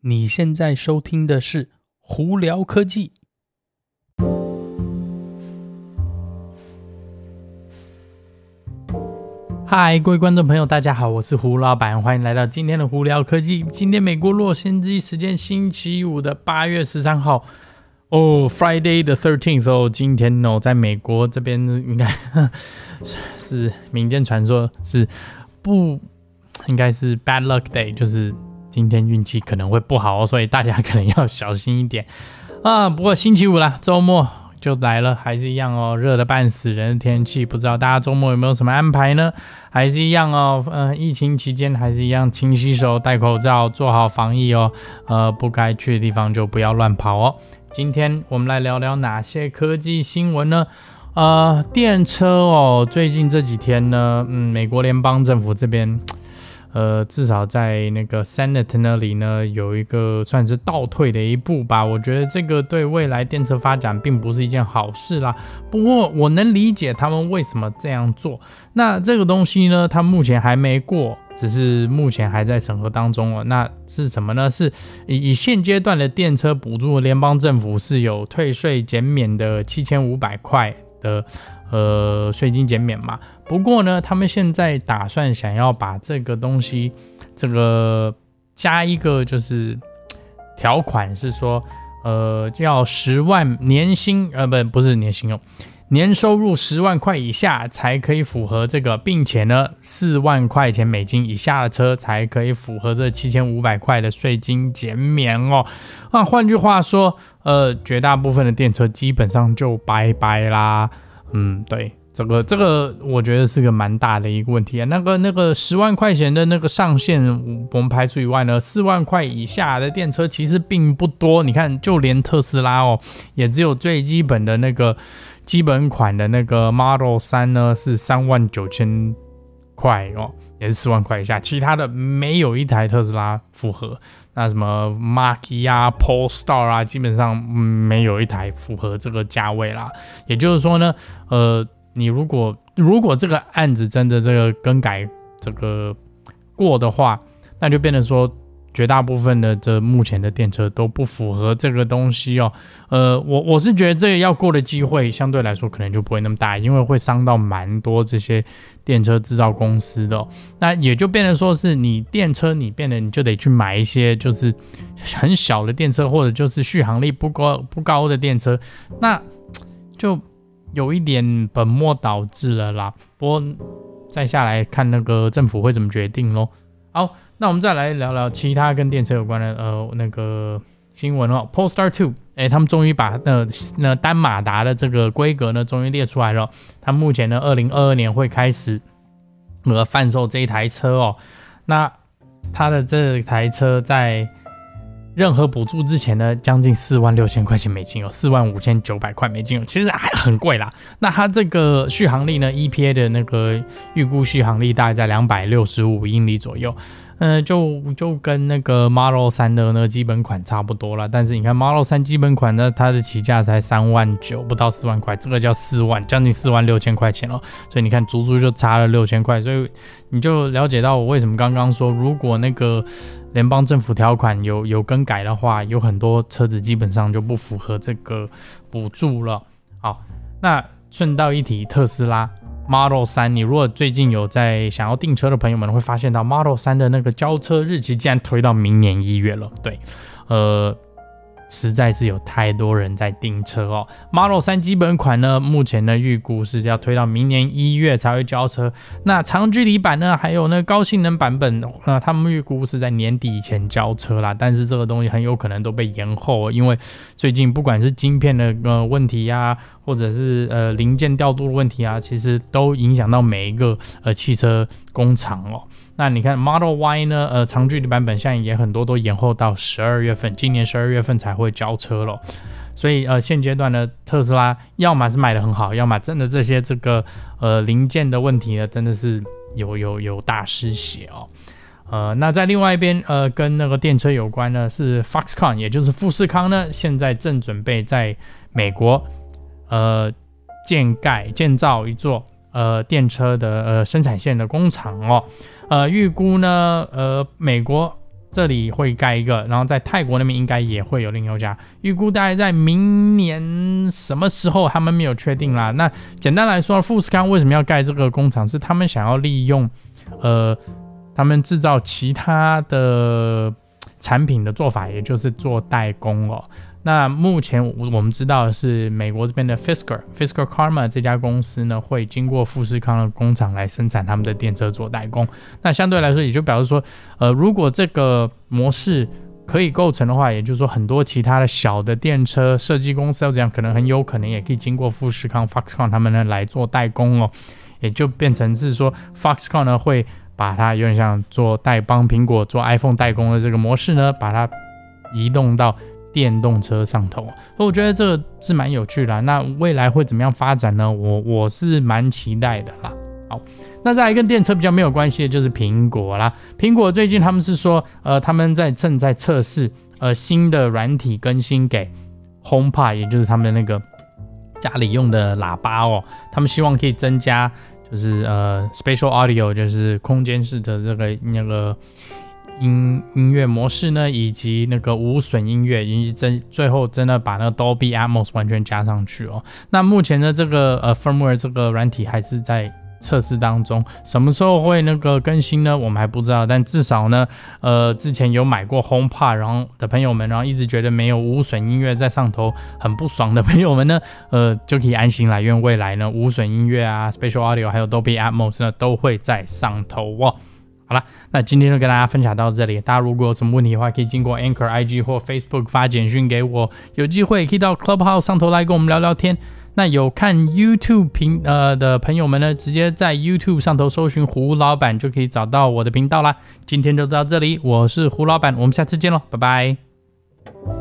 你现在收听的是胡聊科技。嗨，各位观众朋友，大家好，我是胡老板，欢迎来到今天的胡聊科技。今天美国洛杉矶时间星期五的8月13号，Friday the 13th 哦，今天在美国这边应该是民间传说是应该是 bad luck day， 就是今天运气可能会不好所以大家可能要小心一点啊。不过星期五啦，周末就来了，还是一样热得半死人的天气，不知道大家周末有没有什么安排呢？还是一样疫情期间还是一样勤洗手、戴口罩、做好防疫不该去的地方就不要乱跑今天我们来聊聊哪些科技新闻呢？电车最近这几天呢，美国联邦政府这边至少在那个 Senate 那里呢，有一个算是倒退的一步吧。我觉得这个对未来电车发展并不是一件好事啦。不过我能理解他们为什么这样做。那这个东西呢，它目前还没过，只是目前还在审核当中那是什么呢？是以现阶段的电车补助，联邦政府是有退税减免的7500块的税金减免嘛。不过呢，他们现在打算想要把这个东西加一个就是条款，是说要10万年薪不是年薪年收入10万块以下才可以符合这个，并且呢4万块钱美金以下的车才可以符合这7500块的税金减免换句话说绝大部分的电车基本上就拜拜啦。对，这个我觉得是个蛮大的一个问题那个10万块钱的那个上限我们排除以外呢，4万块以下的电车其实并不多。你看就连特斯拉也只有最基本的那个基本款的那个 Model 3呢是39000块也是4万块以下，其他的没有一台特斯拉符合。那什么 Mach-E Polestar 基本上没有一台符合这个价位啦。也就是说呢你如果这个案子真的这个更改这个过的话，那就变成说绝大部分的这目前的电车都不符合这个东西我是觉得这个要过的机会相对来说可能就不会那么大，因为会伤到蛮多这些电车制造公司的那也就变成说是你电车你就得去买一些就是很小的电车，或者就是续航力不高的电车，那就有一点本末倒置了啦。不过再下来看那个政府会怎么决定咯。好，那我们再来聊聊其他跟电车有关的那个新闻Polestar 2他们终于把那单马达的这个规格呢终于列出来了。他目前呢2022年会开始贩售这一台车那他的这台车在任何补助之前呢将近46000块钱美金45900块美金其实还很贵啦。那它这个续航力呢 EPA 的那个预估续航力大概在265英里左右就跟那个 Model 3的那个基本款差不多啦。但是你看 Model 3基本款呢它的起价才39000不到4万块，这个叫4万，将近46000块钱所以你看足足就差了6000块。所以你就了解到我为什么刚刚说如果那个联邦政府条款有更改的话，有很多车子基本上就不符合这个补助了。好，那顺道一提，特斯拉 Model 3，你如果最近有在想要订车的朋友们会发现到 Model 3的那个交车日期竟然推到明年1月了。对，实在是有太多人在订车Model 3基本款呢目前呢预估是要推到明年1月才会交车。那长距离版呢还有那个高性能版本他们预估是在年底以前交车啦，但是这个东西很有可能都被延后因为最近不管是晶片的问题或者是零件调度的问题其实都影响到每一个汽车工厂那你看 Model Y 呢长距离版本现在也很多都延后到12月份，今年12月份才会交车了。所以现阶段呢特斯拉要么是卖得很好，要么真的这些这个零件的问题呢真的是有大失血那在另外一边跟那个电车有关呢是 Foxconn， 也就是富士康呢现在正准备在美国建造一座电车的生产线的工厂预估呢美国这里会盖一个，然后在泰国那边应该也会有另一家，预估大概在明年什么时候他们没有确定啦。那简单来说，富士康为什么要盖这个工厂，是他们想要利用他们制造其他的产品的做法，也就是做代工哦。那目前我们知道的是美国这边的 Fisker Karma 这家公司呢，会经过富士康的工厂来生产他们的电车做代工。那相对来说，也就表示说，如果这个模式可以构成的话，也就是说很多其他的小的电车设计公司要这样，可能很有可能也可以经过富士康 Foxconn 他们呢来做代工哦，也就变成是说 Foxconn 呢会把它有点像做帮苹果做 iPhone 代工的这个模式呢，把它移动到电动车上头，我觉得这个是蛮有趣的那未来会怎么样发展呢？我是蛮期待的啦。好，那再来跟电车比较没有关系的就是苹果啦。苹果最近他们是说，他们正在测试新的软体更新给 HomePod， 也就是他们的那个家里用的喇叭哦。他们希望可以增加就是Spatial Audio， 就是空间式的那个音乐模式呢，以及那个无损音乐，以及最后真的把那个 Dolby Atmos 完全加上去哦。那目前的这个firmware 这个软体还是在测试当中，什么时候会那个更新呢？我们还不知道，但至少呢，之前有买过 HomePod 然后的朋友们，然后一直觉得没有无损音乐在上头很不爽的朋友们呢，就可以安心来，因为未来呢，无损音乐啊 ，Spatial Audio 还有 Dolby Atmos 呢，都会在上头哦。好了，那今天就跟大家分享到这里。大家如果有什么问题的话，可以经过 Anchor、IG 或 Facebook 发简讯给我。有机会也可以到 Clubhouse 上头来跟我们聊聊天。那有看 YouTube 的朋友们呢，直接在 YouTube 上头搜寻胡老板就可以找到我的频道啦。今天就到这里，我是胡老板，我们下次见咯，拜拜。